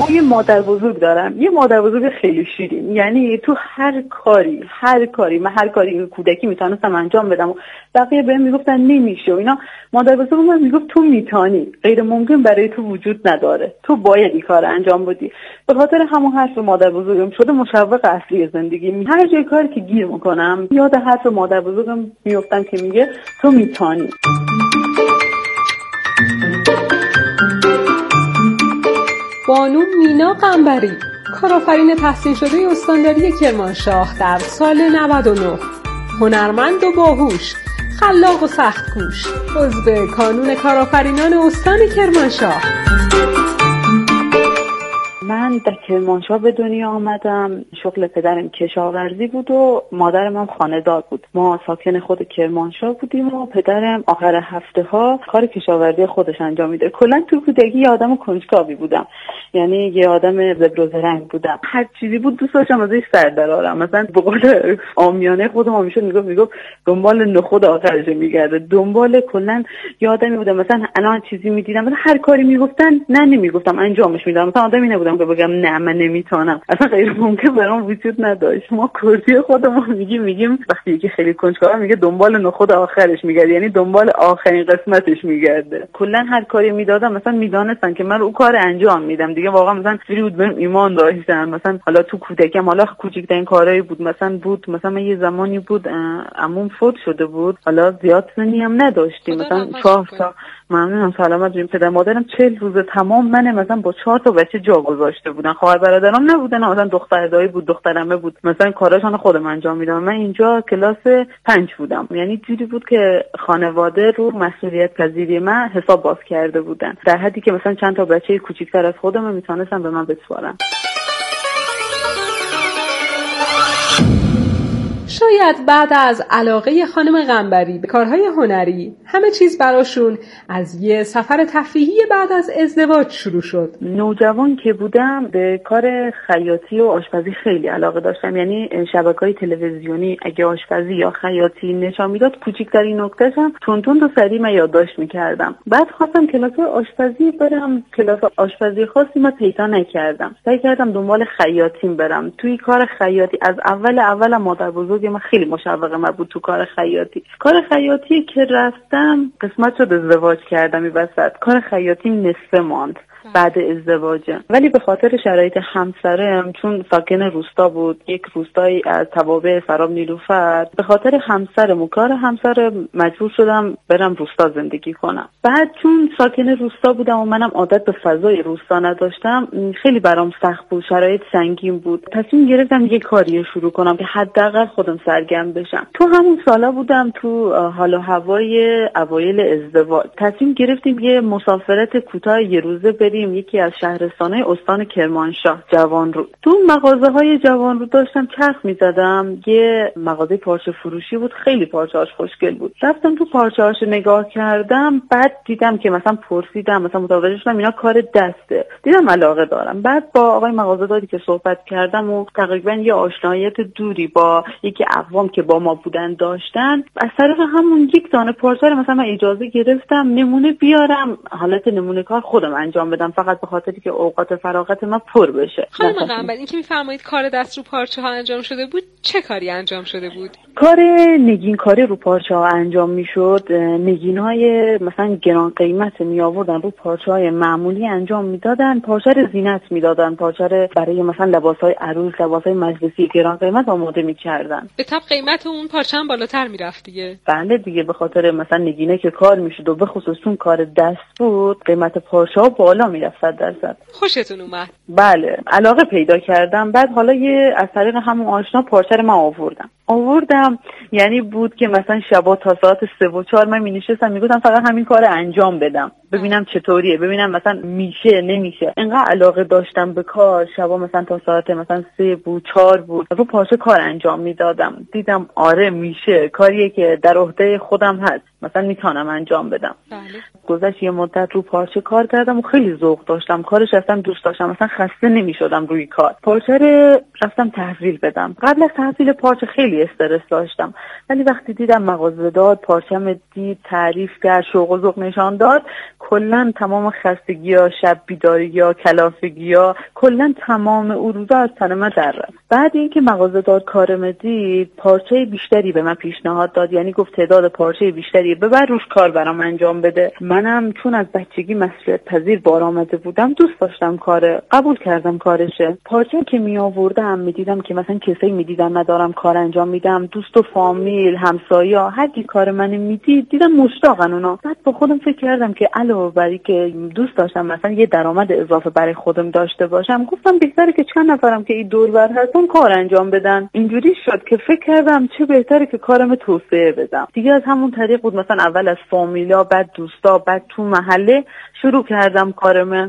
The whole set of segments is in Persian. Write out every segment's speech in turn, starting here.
یه مادر بزرگ دارم، یه مادر بزرگ خیلی شیرین. یعنی تو هر کاری من هر کاری کودکی میتونستم انجام بدم و بقیه بهم میگفتن نمیشه و اینا، مادر بزرگ من میگفت تو میتونی، غیر ممکن برای تو وجود نداره، تو باید این کار انجام بدی. به خاطر همون حرف مادر بزرگم شده مشوق اصلی زندگی. هر جای کاری که گیر میکنم یاد حرف مادر بزرگم میافتم که میگه تو میتونی. بانو مینا قنبری، کارآفرین تحصیل شده استانداری کرمانشاه در سال 99، هنرمند و باهوش، خلاق و سخت‌کوش، عضو کانون کارآفرینان استان کرمانشاه. من در کرمانشاه به دنیا آمدم. شغل پدرم کشاورزی بود و مادرم هم خانه‌دار بود. ما ساکن خود کرمانشاه بودیم و پدرم آخر هفته ها کار کشاورزی خودش انجام میده. کلا تو کودکی یه آدم کنجکاوی بودم، یعنی یه آدم زبر و زرنگ بودم. هر چیزی بود دوست داشتم ازش سر درآرم. مثلا به قول عامیانه خودم همیشه میگفت دنبال نخود آخرش میگرده. دنبال کلا یه آدمی بودم، مثلا الان چیزی میدیدم مثلا هر کاری میگفتن نمیگفتم، انجامش میدادم. مثلا آدمی نبودم که بگم نه من نمیتونم، اصلا غیر ممکن برام وجود نداشت. ما کردی خودمون میگیم وقتی یکی خیلی کنجکاوه میگه دنبال نخود آخرش میگرده، یعنی دنبال آخرین قسمتش میگرده. کلا هر کاری میدادم مثلا میدونستن که من اون کار انجام میدم دیگه. واقعا مثلا فری بود بهم ایمان داشتن. مثلا حالا تو کودکم حالا کوچیک‌ترین کارایی بود، مثلا من یه زمانی بود عموم فوت شده بود، حالا زیاد سنی هم نداشتیم، مثلا 4 تا ممنونم سلامت باشین. پدر مادرم 40 روز تمام من مثلا با 4 تا بچه جا گذاشته بودن. خواهر برادرام نبودن، مثلا دختر دایی بود، دخترمه بود، مثلا کاراشون خودم انجام میدادم. من اینجا کلاس 5 بودم، یعنی جوری بود که خانواده رو مسئولیت پذیری من حساب باز کرده بودن، در حدی که مثلا چند تا بچه کوچیک‌تر از خودم میتونستن به من بسپارن. شاید بعد از علاقه خانم قنبری به کارهای هنری همه چیز براشون از یه سفر تفریحی بعد از ازدواج شروع شد. نوجوان که بودم به کار خیاطی و آشپزی خیلی علاقه داشتم. یعنی شبکه‌های تلویزیونی اگه آشپزی یا خیاطی نشون میداد کوچیک‌ترین نکتهش هم تون و سریع من یادداشت می‌کردم. بعد خواستم کلاس آشپزی برم، کلاس آشپزی خاصی من پیدا نکردم. سعی کردم دنبال خیاطی برم. توی کار خیاطی از اول مادر بزرگ من خیلی مشوق من بود تو کار خیاطی. کار خیاطی که رفتم قسمت شد ازدواج کردم. این وسط کار خیاطی نصفه ماند بعد ازدواجم، ولی به خاطر شرایط همسرم، چون ساکن روستا بود، یک روستایی از توابع سراب نیلوفر، به خاطر همسرم و کار همسرم مجبور شدم برم روستا زندگی کنم. بعد چون ساکن روستا بودم و منم عادت به فضای روستا نداشتم، خیلی برام سخت بود، شرایط سنگین بود. تصمیم گرفتم یه کاری شروع کنم که حداقل خودم سرگرم بشم. تو همون سالا بودم تو حال و هوای اوایل ازدواج. تصمیم گرفتیم یه مسافرت کوتاه یه روزه بریم یکی از شهرستان‌های استان کرمانشاه، جوانرود. تو مغازه‌های جوانرود داشتم چرخ می‌زدم. یه مغازه پارچه فروشی بود، خیلی پارچه‌هاش خوشگل بود. رفتم تو پارچه‌هاش نگاه کردم، بعد دیدم که مثلا پرسیدم، مثلا متوجه شدم اینا کار دسته. دیدم علاقه دارم. بعد با آقای مغازه‌داری که صحبت کردم و تقریبا یه آشناییت دوری با یکی اقوام که با ما بودن داشتن، از طریق همون یک دانه پارچه مثلا من اجازه گرفتم نمونه بیارم، حالت نمونه کار خودم انجام بدم، فقط به خاطری که اوقات فراغت من پر بشه. خانم قنبری، این که میفرمایید کار دست رو پارچه ها انجام شده بود، چه کاری انجام شده بود؟ کار نگین کاری رو پارچه ها انجام میشد. نگین های مثلا گران قیمت می آوردن رو پارچه های معمولی انجام میدادن، پارچه رو زینت میدادن، پارچه رو برای مثلا لباس های عروس، لباس های مجلسی گران قیمت آماده میکردن. به طب قیمت اون پارچه هم بالاتر میرفت دیگه. بله دیگه، به خاطر مثلا نگینه که کار میشد و به خصوص چون کار دست بود قیمت پارچه ها بالا میرفت 100%. خوشتون اومد؟ بله، علاقه پیدا کردم. بعد حالا از طریق همون آشنا پارچه رو من آوردم. یعنی بود که مثلا شبا تا ساعت 3 و 4 من می‌نشستم میگفتم فقط همین کار انجام بدم، ببینم چطوریه، ببینم مثلا میشه نمیشه. انقدر علاقه داشتم به کار، شبا مثلا تا ساعت مثلا 3 بود 4 بود رو پارچه کار انجام میدادم. دیدم آره میشه، کاریه که در عهده خودم هست، مثلا میتونم انجام بدم. بله. گذشت یه مدت رو پارچه کار کردم و خیلی ذوق داشتم، کارش اصلا دوست داشتم، مثلا خسته نمیشدم روی کار. پارچه رو رفتم تحویل بدم. قبل از تحویل پارچه خیلی خیلی استرس داشتم. ولی وقتی دیدم مغازه‌دار پارچه‌م دید، تعریف کرد، شوق و ذوق نشان داد، کلا تمام خستگی‌ها، شب بیداری‌ها، کلافگی‌ها، کلا تمام اون روزا از تن من در رفت. بعد اینکه مغازه‌دار کارم دید، پارچه بیشتری به من پیشنهاد داد، یعنی گفت تعداد پارچه بیشتری ببر روش کار برام انجام بده. منم چون از بچگی مسئولیت پذیر بار آمده بودم، دوست داشتم قبول کردم کارشه. پارچه که می آوردم میدیدم که مثلا کسایی میدیدن ندارم کار انجام میدم، دوست و فامیل، همسایه، هر کی کار منو میدید دیدم مشتاقن اونا. بعد با خودم فکر کردم که علاوه بر اینکه دوست داشتم مثلا یه درآمد اضافه برای خودم داشته باشم، گفتم بهتره که چند نفرم که این دور بر هستن کار انجام بدن. اینجوری شد که فکر کردم چه بهتره که کارم توسعه بدم. دیگه از همون طریق بود، مثلا اول از فامیلا، بعد دوستا، بعد تو محله شروع کردم کارم.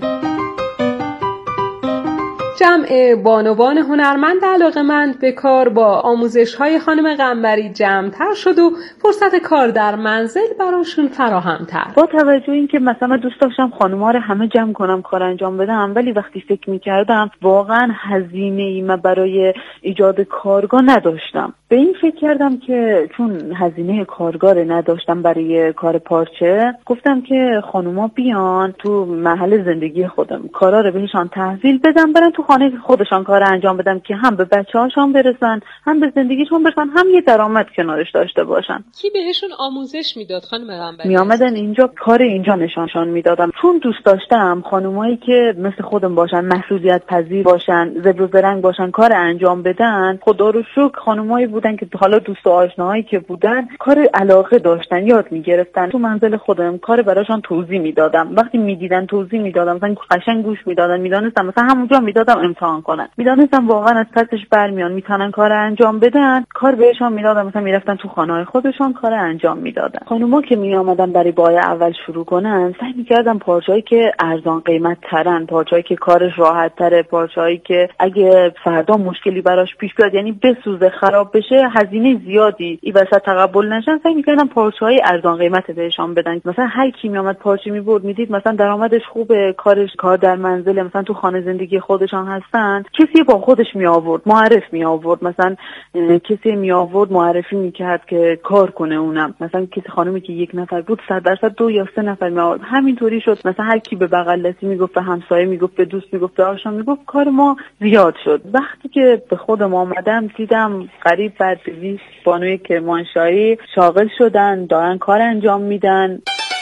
جمع بانوان هنرمند علاقه‌مند به کار با آموزش‌های خانم قنبری جمع‌تر شد و فرصت کار در منزل براشون فراهم‌تر. با توجه اینکه مثلا دوست داشتم خانم‌ها رو همه جمع کنم کار انجام بدم، ولی وقتی فکر می‌کردم واقعاً هزینه‌ای من برای ایجاد کارگاه نداشتم. به این فکر کردم که چون هزینه کارگاه نداشتم برای کار پارچه، گفتم که خانوما بیان تو محل زندگی خودم، کارا رو بهشون تحویل بدم، برن تو خانه خودشان کار انجام بدم که هم به بچه‌هاشون برسن، هم به زندگیشون برسن، هم یه درآمد کنارش داشته باشن. کی بهشون آموزش میداد خانم قنبری؟ میامدن اینجا کار اینجا نشانشان میدادم. چون دوست داشتم خانومایی که مثل خودم باشن، مسئولیت پذیر باشن، زبر و زرنگ باشن، کار انجام بدن. خدا رو شکر خانومایی بودن که حالا دوست و آشناهایی که بودن کار علاقه داشتن، یاد میگرفتن. تو منزل خودم کار براشون توضیح میدادم. وقتی میدیدن توضیح میدادم، مثلا قشنگ گوش میدادن، میدونستم مثلا همونجا میدادم امتحان کنن، میدونستم واقعا از پسش برمیان، میتونن کار انجام بدن، کار بهشون میدادم. مثلا میرفتن تو خانه‌های خودشون کار انجام میدادن. خانوما که میآمدن برای بار اول شروع کنن، سعی میکردم پارچه‌ای که ارزان قیمت ترن، پارچه‌ای که کارش راحت تره، پارچه‌ای که اگه فردا مشکلی براش پیش بیاد، یعنی بسوزه، خراب بشه، هزینه زیادی این وسط تقبل نشن، سعی میکردم پارچه‌های ارزان قیمت بهشون بدن. مثلا هر کی میآمد پارچه میبرد، میدید مثلا درآمدش خوبه، کار در منزل، مثلا تو خانه زندگی خودشان هستن، کسی با خودش می آورد، معرف می آورد، مثلا کسی می آورد معرفی میکرد که کار کنه اونم. مثلا کسی خانمی که یک نفر بود 100% 2 یا 3 نفر می آورد. همینطوری شد. مثلا هر کی به بغل دستی میگفت، به همسایه میگفت، به دوست میگفت، به آشنا میگفت، کار ما زیاد شد. وقتی که به خودم آمدم دیدم قریب بر 200 بانوی کرمانشاهی شاغل شدن، دارن کار انجام میدن.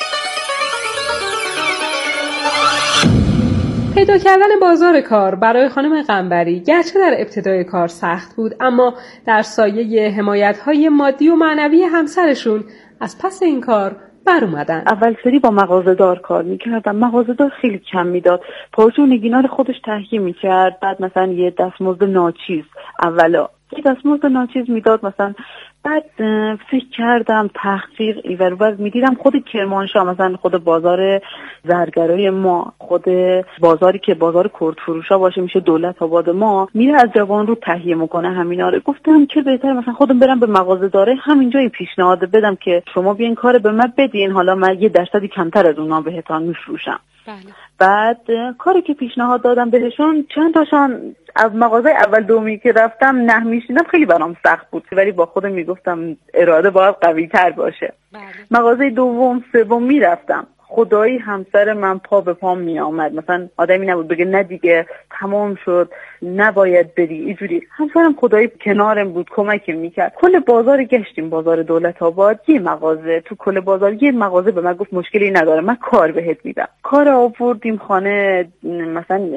پیدا کردن بازار کار برای خانم قنبری گرچه در ابتدای کار سخت بود، اما در سایه حمایت‌های مادی و معنوی همسرشون از پس این کار بر اومدن. اول سری با مغازه‌دار کار میکردم. مغازه‌دار خیلی کم میداد، پارچه و نگینا رو خودش تهیه میکرد. بعد مثلا یه دستمزد ناچیز اولا یه دستمزد ناچیز میداد مثلا. بعد فکر کردم تحقیق ایور میدیدم خود کرمانشاه، مثلا خود بازار زرگرای ما، خود بازاری که بازار کرد فروشا باشه میشه دولت آباد ما، میره از جوان رو تهیه میکنه همینا رو. گفتم چه بهتر مثلا خودم برم به مغازه داره همینجا پیشنهاد بدم که شما بیاین کار به من بدین، حالا من یه درصدی کمتر از اونا بهتون میفروشم. بله. بعد کاری که پیشنهاد دادم بهشون، چند تاشان از مغازه اول دومی که رفتم نه میشینم، خیلی برام سخت بود، ولی با خودم میگفتم اراده باید قوی تر باشه. بله. مغازه دوم سوم میرفتم، خدایی همسر من پا به پام می آمد. مثلا آدمی نبود بگه نه دیگه تمام شد نباید بری، اینجوری. همسرم خدایی کنارم بود، کمکم میکرد. کل بازار گشتیم، بازار دولت آباد، یه مغازه تو کل بازار، یه مغازه به من گفت مشکلی نداره من کار بهت میدم. کار آوردیم خانه، مثلا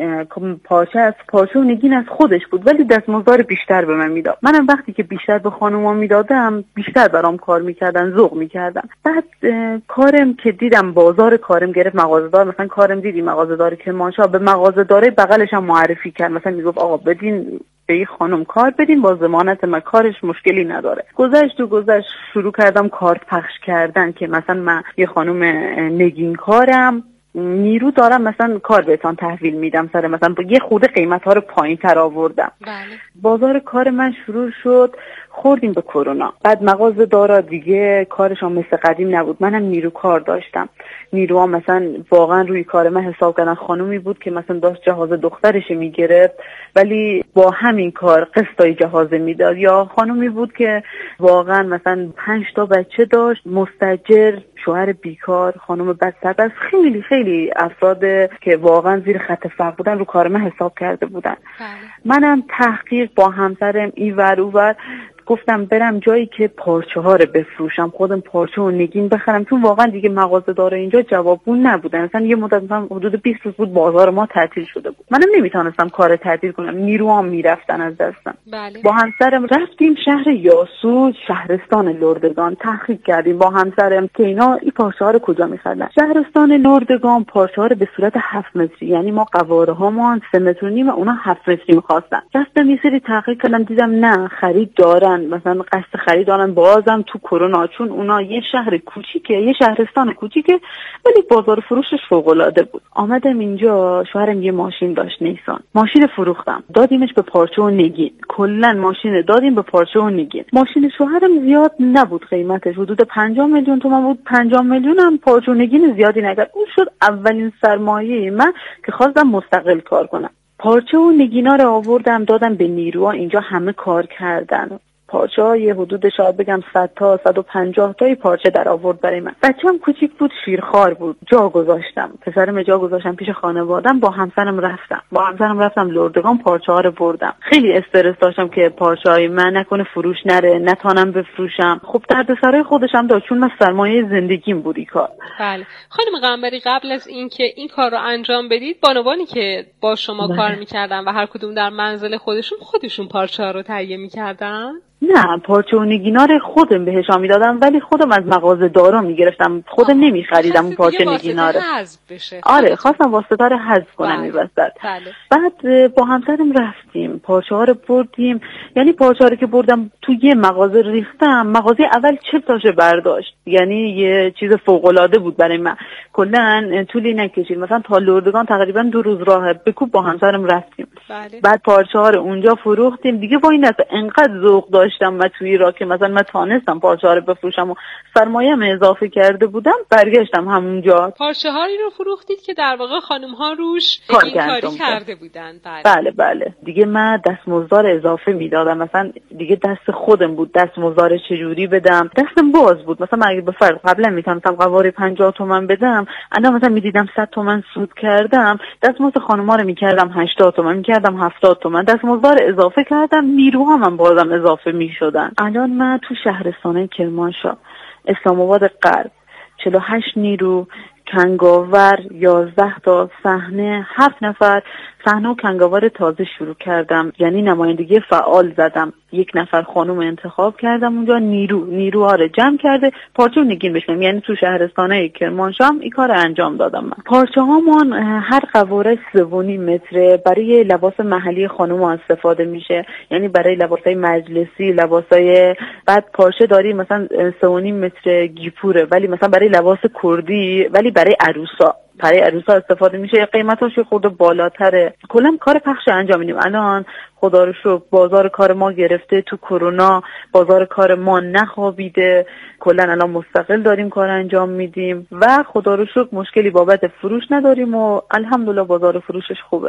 پارچه و نگین از خودش بود ولی دستمزد بیشتر به من میداد. منم وقتی که بیشتر به خانوما میدادم بیشتر برام کار میکردن، ذوق میکردم. بعد کارم که دیدم بازار کارم گرفت، مغازه‌دار مثلا کارم دیدی مغازه‌دار کرمانشاه به مغازه‌دار بغلش هم معرفی کرد، مثلا میگفت آقا بدین به این خانم کار بدین با ضمانت من، کارش مشکلی نداره. گذشت شروع کردم کارت پخش کردن که مثلا من یه خانم نگین کارم نیرو دارم، مثلا کار بهتون تحویل میدم سر مثلا یه خورده قیمت ها رو پایین تر آوردم. بله. بازار کار من شروع شد، خوردیم به کرونا. بعد مغازه دارا دیگه کارشان مثل قدیم نبود، منم نیرو کار داشتم. نیروها مثلا واقعا روی کار من حساب کردن. خانومی بود که مثلا داشت جهاز دخترش میگرفت ولی با همین کار قسطای جهازه میداد، یا خانومی بود که واقعا مثلا 5 تا بچه داشت، مستاجر، شوهر بیکار، خانم بدسرپرست، خیلی خیلی افراد که واقعا زیر خط فقر بودن رو کار من حساب کرده بودن. منم تحقیق با همسرم اینور اونور گفتم برم جایی که پارچه ها رو بفروشم، خودم پارچه و نگین بخرم، چون واقعا دیگه مغازه داره اینجا جوابگو نبودن. مثلا یه مدت مثلا حدود 20 روز بود بازار ما تعطیل شده بود، منم نمیتونستم کار تعطیل کنم، نیروام میرفتن از دستم. با همسرم رفتیم شهر یاسو، شهرستان لردگان، تحقیق کردیم با همسرم که اینا این پارچه ها رو کجا میخرن. شهرستان لردگان پارچه ها رو به صورت 7 متری، یعنی ما قواره هامان 3.5 متر و اونا 7 متری میخواستن. رفتم یه سری تحقیق کردم، دیدم نه خرید دارن، مثلا قصد خرید دارن. بازم تو کرونا، چون اونا یه شهر کوچیکه، یه شهرستان کوچیکه، ولی بازار فروشش فوق العاده بود. آمدم اینجا، شوهرم یه ماشین داشت نیسان، ماشین فروختم، دادیمش به پارچه و نگین، کلا ماشین دادیم به پارچه و نگین. ماشین شوهرم زیاد نبود قیمتش، حدود 50 میلیون تومان بود. 50 میلیون هم پارچه و نگین زیادی نکرد. اون شد اولین سرمایه من که خواستم مستقل کار کنم. پارچه و نگینا رو آوردم دادم به نیروها، اینجا همه کار کردن. پارچه های حدود شاید بگم 100 تا 150 تایی پارچه در آورد برای من. بچه‌م کوچیک بود، شیرخوار بود، جا گذاشتم، پسرم جا گذاشتم پیش خانواده‌ام. با همسرم رفتم لردگان، پارچه ها رو بردم. خیلی استرس داشتم که پارچه های من نکنه فروش نره، نتونم بفروشم. خب دردسرای خودشم داشت، چون من سرمایه زندگیم بود این کار. بله خانم قنبری، قبل از اینکه این کار رو انجام بدید، بانوانی که با شما کار می‌کردن و هر کدوم در منزل خودشون پارچه ها رو تهیه می‌کردن؟ نه، پارچه و نگینا رو خودم بهشون میدادم، ولی خودم از مغازه دارا میگرفتم، خودم نمیخریدم اون پارچه نگینا رو. آره، خواستم واسطه رو حذف کنم این وسط. بعد با همسرم رفتیم پارچه ها رو بردیم، یعنی پارچه ها رو که بردم تو یه مغازه ریختم، مغازه اول 40 تاشو برداشت، یعنی یه چیز فوق العاده بود برای من. کلا طولی نکشید، مثلا تا لردگان تقریبا 2 روز راهه، بکوب با همسرم رفتیم. بعد پارچه ها رو اونجا فروختیم. دیگه با این دفعه انقدر ذوق داشتم من توی را که مثلا من تانستم پارچه ها رو بفروشم و سرمایه‌ام اضافه کرده بودم، برگشتم همونجا. پارچه هایی رو فروختید که در واقع خانم ها روش کاری کرده بودن. بله دیگه من دستمزد اضافه میدادم، مثلا دیگه دست خودم بود دستمزد چجوری بدم، دستم باز بود. مثلا اگه به فرض قبلا میتونستم قواره 50 تومن بدم، الان مثلا میدیدم 100 تومن سود کردم، دستمزد خانم‌ها رو میکردم 80 تومن، میکردم 70 تومن، دستمزد اضافه کردم، نیروها من بازم اضافه میشدن. الان من تو شهرستان کرمانشاه، اسلام آباد غرب 48 نیرو، کنگاور 11 تا، صحنه 7 نفر، صحنه و کنگاور تازه شروع کردم، یعنی نمایندگی فعال زدم. 1 نفر خانم انتخاب کردم اونجا، نیروها رو جمع کرده پارچه و نگین بشنم، یعنی تو شهرستانه کرمانشاه این کار انجام دادم من. پارچه هامان هر قواره 3.5 متر، برای لباس محلی خانم استفاده میشه، یعنی برای لباسای مجلسی، لباسای بعد پارچه داری مثلا 3.5 متر گیپوره، ولی مثلا برای لباس کردی، ولی برای عروسا استفاده میشه، قیمتاش خورده بالاتره. کلا کار پخش انجام میدیم. الان خدا رو شکر بازار کار ما گرفته، تو کرونا بازار کار ما نخوابیده، کلا الان مستقل داریم کار انجام میدیم و خدا رو شکر مشکلی بابت فروش نداریم و الحمدلله بازار فروشش خوبه.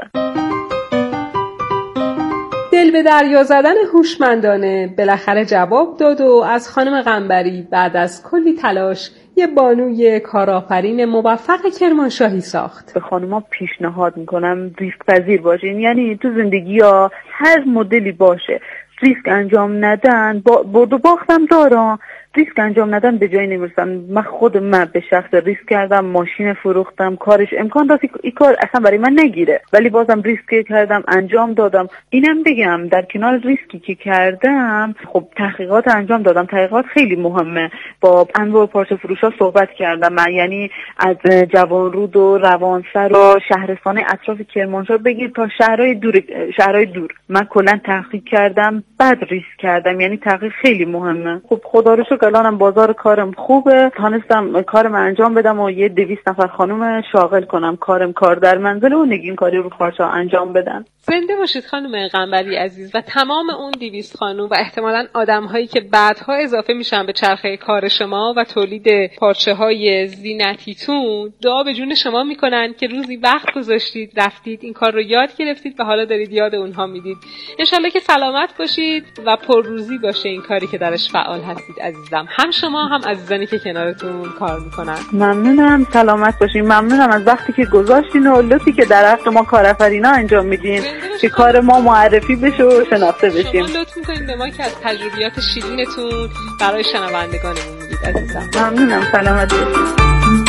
دل به دریا زدن هوشمندانه بالاخره جواب داد و از خانم قنبری بعد از کلی تلاش یه بانوی کارآفرین موفق کرمانشاهی ساخت. به خانم‌ها پیشنهاد میکنم ریسک پذیر باشین، یعنی تو زندگی ها هر مدلی باشه ریسک انجام ندن، برد و باختم دارم، ریسک انجام ندن به جایی نمیرسن. من به شخص ریسک کردم، ماشین فروختم، کارش امکان داشت این کار اصلا برای من نگیره، ولی بازم ریسک کردم، انجام دادم. اینم بگم در کنار ریسکی که کردم، خب تحقیقات انجام دادم. تحقیقات خیلی مهمه. با انواع پارچه فروشا صحبت کردم من، یعنی از جوانرود و روانسر و شهرستان اطراف کرمانشاه بگیر تا شهرهای دور من کلا تحقیق کردم، بعد ریسک کردم، یعنی تحقیق خیلی مهمه. خب خدا رو شکر بزرگ. الانم بازار کارم خوبه، تونستم کارم انجام بدم و یه 200 نفر خانم شاغل کنم کار در منزل و نگین کاری رو پارچه انجام بدن. زنده باشید خانم قنبری عزیز و تمام اون 200 خانم و احتمالاً آدم‌هایی که بعدها اضافه میشن به چرخه کار شما و تولید پارچه‌های زینتیتون، دعا به جون شما میکنن که روزی وقت گذاشتید، رفتید این کار رو یاد گرفتید و حالا دارید یاد اونها میدید. انشالله که سلامت باشید و پرروزی باشه این کاری که درش فعال هستید عزیزم، هم شما هم عزیزانی که کنارتون کار میکنن. ممنونم، سلامت باشین. ممنونم از وقتی که گذاشتین و لطفی که در حق ما کارآفرینا انجام میدین که کار ما معرفی بشه و شناخته بشیم. شما لطف میکنید به ما که از تجربیات شیرینتون برای شنوندگانمون میگید عزیزم. ممنونم، سلامت باشید.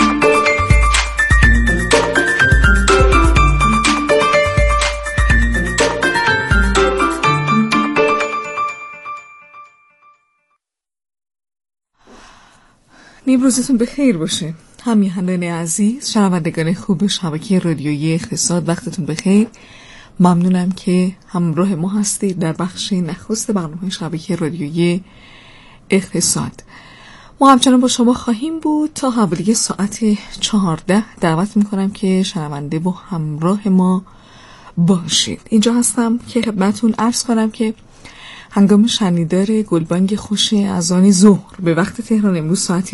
نیم روزتون بخیر باشه. همیهنان عزیز، شنوندگان خوب شبکه رادیویی اقتصاد، وقتتون بخیر. ممنونم که همراه ما هستید در بخش نخست برنامه شبکه رادیویی اقتصاد. ما همچنان با شما خواهیم بود تا حوالی ساعت 14. دعوت میکنم که شنونده و همراه ما باشید. اینجا هستم که خدمتون عرض کنم که هنگام شنیدار گلبانگ خوش اذان ظهر به وقت تهران امروز ساعت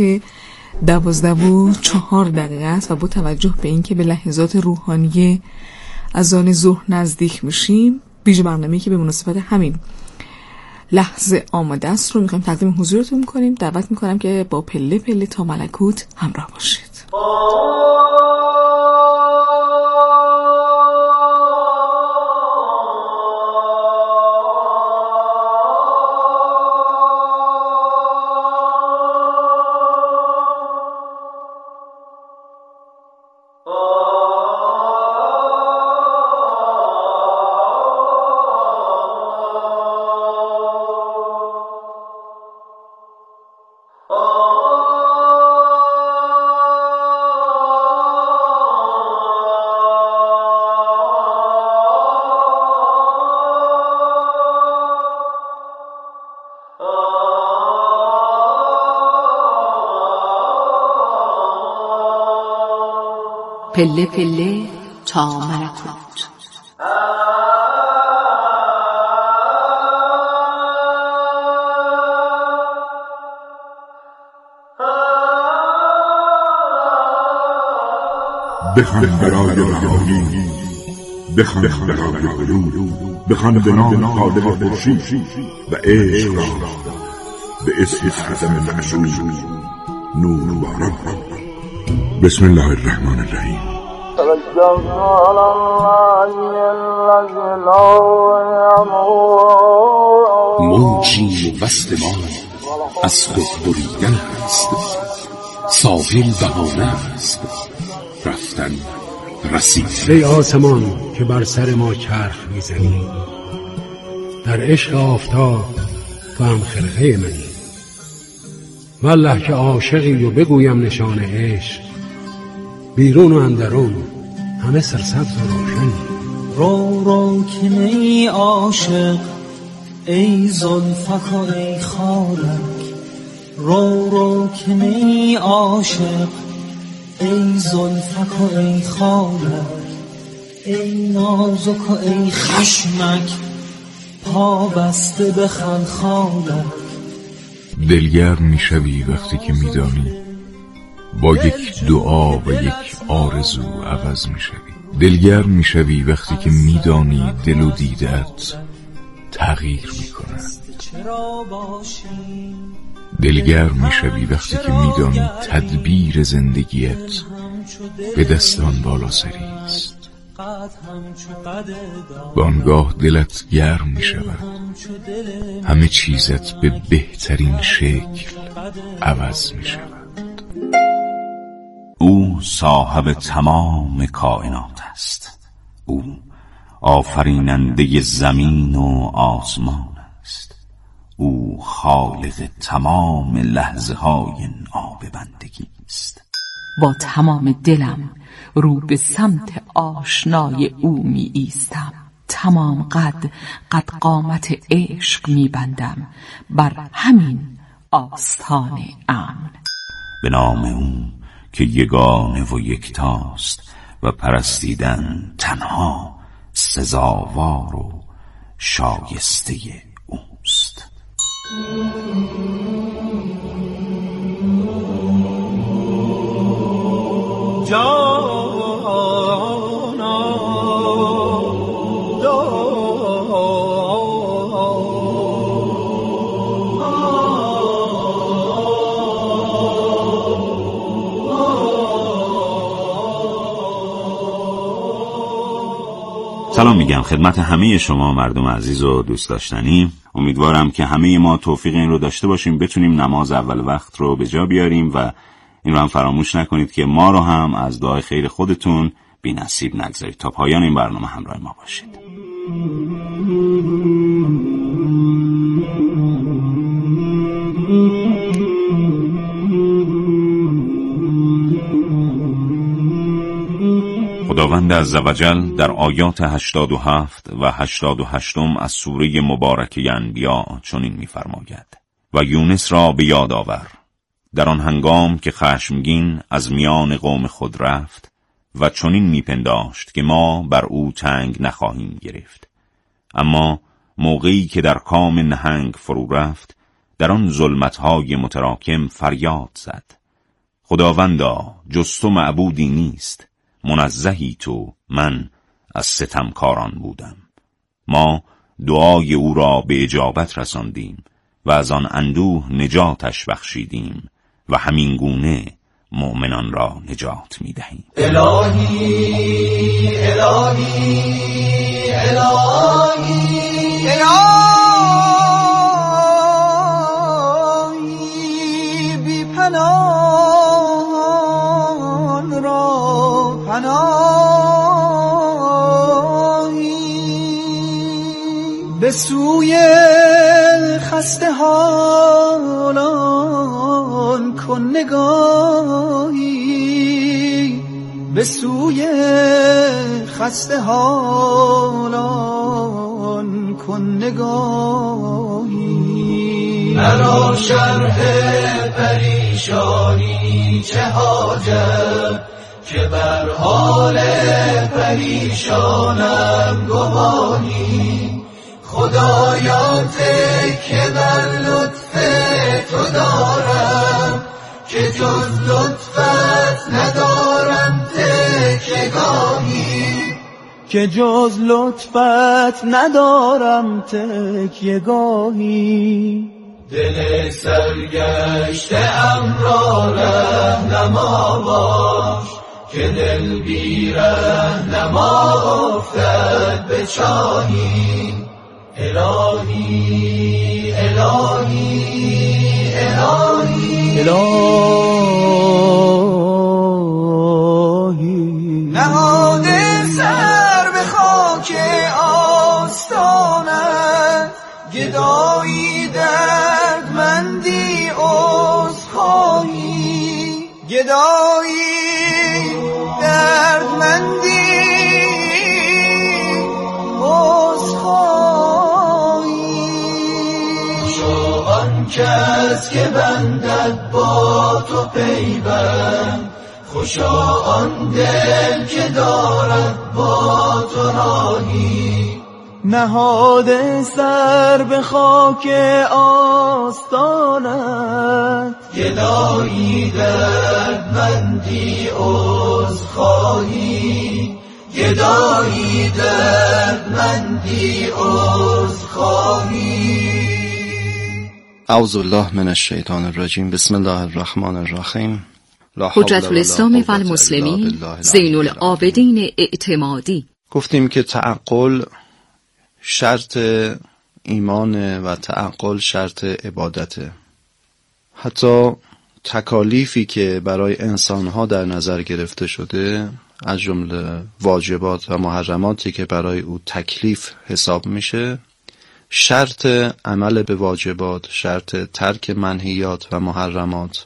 12:04 است و با توجه به اینکه به لحظات روحانی اذان ظهر نزدیک میشیم، بیج برنامه‌ای که به مناسبت همین لحظه آماده است رو میخوایم تقدیم حضورتون کنیم. دعوت میکنم که با پله پله تا ملکوت همراه باشید. پله پله تا ملکوت. بخوان برای رهایی، بخوان برای علوم، بخوان به نام خالق خورشید و عشق را به اسم اعظم معشوق نور باران. بسم الله الرحمن الرحیم. موجی وسط ما از خود بریدن است، ساحل بهانه است، رفتن رسید. ای آسمان که بر سر ما چرخ میزنی، در عشق آفتاب تو هم خرقه منی. والله که عاشقی و بگویم نشان عشق، بیرون و اندرون همه سرسبز و روشنی. رو رو که نی عاشق ای زلفک و ای خالک، رو رو که نی عاشق ای زلفک و ای خالک، ای نازک و ای خشمک پا بسته بخند خالک. دلگرم میشوی وقتی که میدانی با یک دعا و یک آرزو عوض میشوی. دلگرم میشوی وقتی که میدانی دل و دیدت تغییر میکنه. دلگرم میشوی وقتی که میدانی تدبیر زندگیت به دستان بالا سری است. بانگاه دلت گرم میشود، همه چیزت به بهترین شکل عوض میشود. او صاحب تمام کائنات است، او آفریننده زمین و آسمان است، او خالق تمام لحظه های آب بندگی است. با تمام دلم رو به سمت آشنای او می ایستم، تمام قد قامت عشق می بندم، بر همین آستان امن. به نام اون که یگانه و یکتاست و پرستیدن تنها سزاوار و شایسته اوست. سلام میگم خدمت همه شما مردم عزیز و دوست داشتنی. امیدوارم که همه ما توفیق این رو داشته باشیم بتونیم نماز اول وقت رو به جا بیاریم و این رو هم فراموش نکنید که ما رو هم از دعای خیر خودتون بی نصیب نگذارید. تا پایان این برنامه همراه ما باشید. خداوند عزوجل در آیات 87 و 88 از سوره مبارکه انبیاء چنین می‌فرماید: و یونس را به یاد آور در آن هنگام که خشمگین از میان قوم خود رفت و چنین میپنداشت که ما بر او تنگ نخواهیم گرفت، اما موقعی که در کام نهنگ فرو رفت در آن ظلمت‌های متراکم فریاد زد: خداوندا جز تو معبودی نیست، منزهی تو، من از ستمکاران بودم. ما دعای او را به اجابت رساندیم و از آن اندوه نجاتش بخشیدیم و همین گونه مؤمنان را نجات می‌دهیم. الهی الهی الهی الهی بی پناهان را پناهی، به سوی خسته حالان کن نگاهی، به سوی خسته حالان کن نگاهی. مرا شرح پریشانی چه حاجت که بر حال پریشانم گمانی، خدایا تکیه بر لطف تو دارم که جز لطفت ندارم تکیه‌گاهی، که جز لطفت ندارم تکیه‌گاهی. دل سرگشته ام را رهنما باش که دل بی رهنما افتد به چاهی. الهی الهی الهی الهی، نهاده سر به خاک آستانت، گدایی دردمندی عذرخواهی، گدایی دردمندی کس که بندد با تو پیوند، خوشا آن دل که دارد با تو راهی. نهاده سر به خاک آستانت، گدایی دردمندی عذرخواهی، گدایی دردمندی عذرخواهی. اعوذ بالله من الشیطان الرجیم. بسم الله الرحمن الرحیم. حجت الاسلام و المسلمین زین العابدین اعتمادی. گفتیم که تعقل شرط ایمان و تعقل شرط عبادته. حتی تکالیفی که برای انسانها در نظر گرفته شده، از جمله واجبات و محرماتی که برای او تکلیف حساب میشه، شرط عمل به واجبات، شرط ترک منهیات و محرمات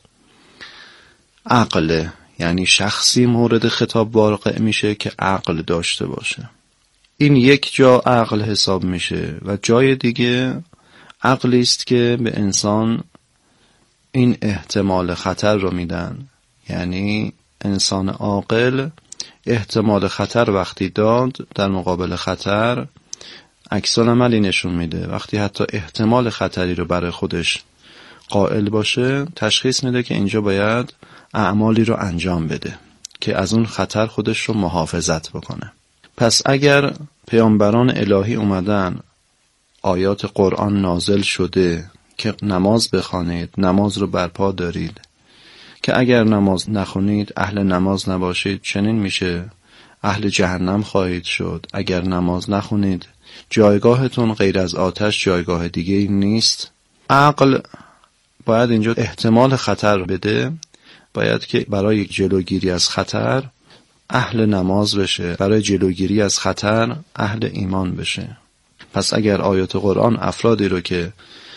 عقل، یعنی شخصی مورد خطاب واقع میشه که عقل داشته باشه. این یک جا عقل حساب میشه و جای دیگه عقلی است که به انسان این احتمال خطر رو میدن. یعنی انسان عاقل احتمال خطر وقتی داد در مقابل خطر عکس العملی نشون میده. وقتی حتی احتمال خطری رو برای خودش قائل باشه تشخیص میده که اینجا باید اعمالی رو انجام بده که از اون خطر خودش رو محافظت بکنه. پس اگر پیامبران الهی اومدن آیات قرآن نازل شده که نماز بخوانید، نماز رو برپا دارید، که اگر نماز نخونید اهل نماز نباشید چنین میشه، اهل جهنم خواهید شد. اگر نماز نخونید جایگاهتون غیر از آتش جایگاه دیگه نیست. عقل باید اینجا احتمال خطر بده، باید که برای جلوگیری از خطر اهل نماز بشه، برای جلوگیری از خطر اهل ایمان بشه. پس اگر آیات قرآن افرادی رو که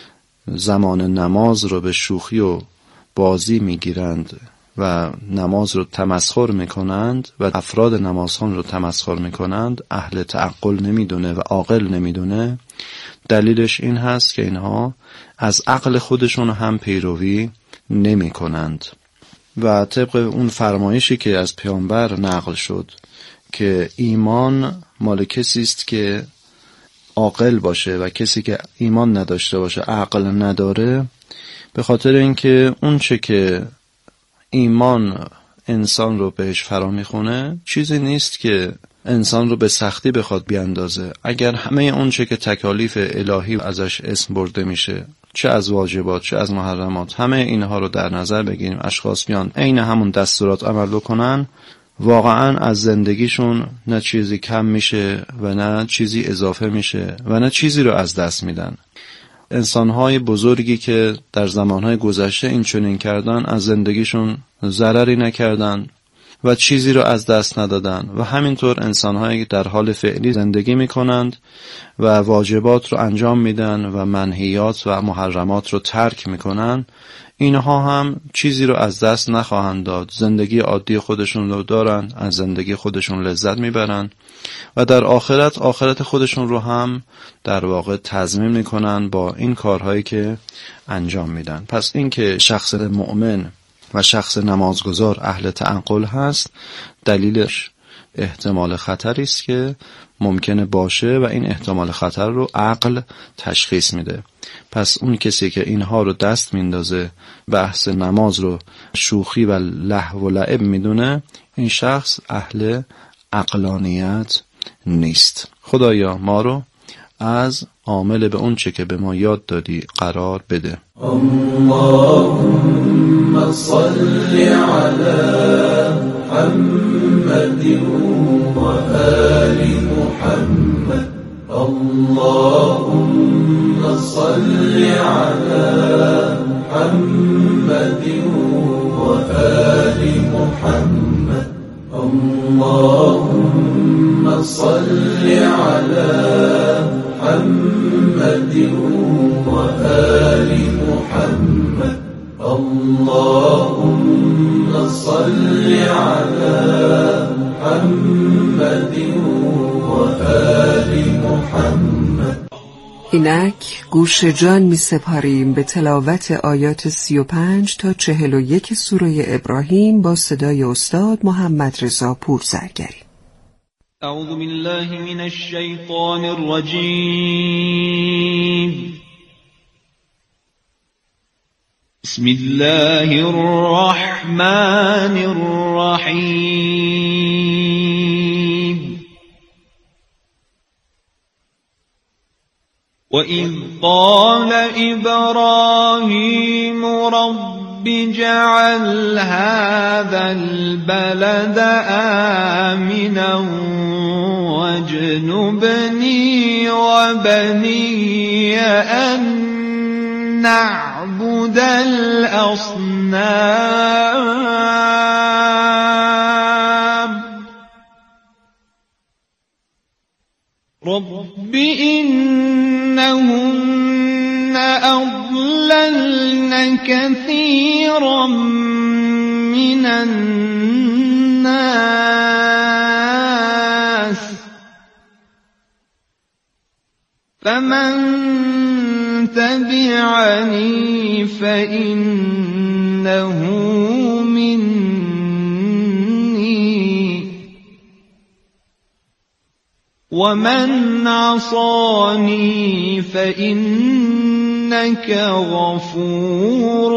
زمان نماز رو به شوخی و بازی میگیرند و نماز رو تمسخر میکنند و افراد نمازخوان رو تمسخر میکنند اهل تعقل نمیدونه و عاقل نمیدونه، دلیلش این هست که اینها از عقل خودشون هم پیروی نمی کنند. و طبق اون فرمایشی که از پیامبر نقل شد که ایمان مال کسی است که عاقل باشه و کسی که ایمان نداشته باشه عقل نداره، به خاطر اینکه اون چه که ایمان انسان رو بهش فرا میخونه چیزی نیست که انسان رو به سختی بخواد بیاندازه. اگر همه اون چه که تکالیف الهی ازش اسم برده میشه، چه از واجبات چه از محرمات، همه اینها رو در نظر بگیریم، اشخاص بیان عین همون دستورات عمل بکنن، واقعا از زندگیشون نه چیزی کم میشه و نه چیزی اضافه میشه و نه چیزی رو از دست میدن. انسانهای بزرگی که در زمانهای گذشته این چنین کردن از زندگیشون ضرری نکردن و چیزی رو از دست ندادن و همینطور انسانهایی در حال فعلی زندگی میکنند و واجبات رو انجام میدن و منهیات و محرمات رو ترک میکنن، اینها هم چیزی رو از دست نخواهند داد. زندگی عادی خودشون رو دارن، از زندگی خودشون لذت میبرن و در آخرت خودشون رو هم در واقع تضمین میکنن با این کارهایی که انجام میدن. پس این که شخص مؤمن و شخص نمازگزار اهل تعقل هست، دلیلش احتمال خطری است که ممکنه باشه و این احتمال خطر رو عقل تشخیص میده. پس اون کسی که اینها رو دست میندازه، بحث نماز رو شوخی و لهو و لعب میدونه، این شخص اهل عقلانیت نیست. خدایا ما رو از عامل به اون چه که به ما یاد دادی قرار بده. اللهم صل على محمد و آل محمد. اللهم صل على محمد و آل محمد. اللهم صل على محمد و آل محمد. اللهم صل على محمد و آل محمد. اینک گوش جان می سپاریم به تلاوت آیات 35 تا 41 سوره ابراهیم با صدای استاد محمد رضا پورزرگری. اعوذ بالله من الشیطان الرجیم. بسم الله الرحمن الرحیم. وَإِذْ قَالَ إِبْرَاهِيمُ رَبِّ اجْعَلْ هَذَا الْبَلَدَ آمِنًا وَاجْنُبْنِي وَبَنِيَّ أَن نَّعْبُدَ الْأَصْنَامَ. رَبِّ إنهن أضللن كثيرا من الناس فمن تبعني فإنه مني ومن عصاني فإنك غفور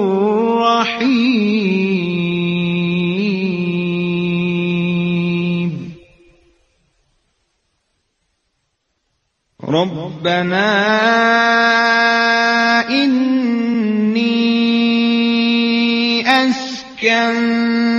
رحيم ربنا إني أسكنت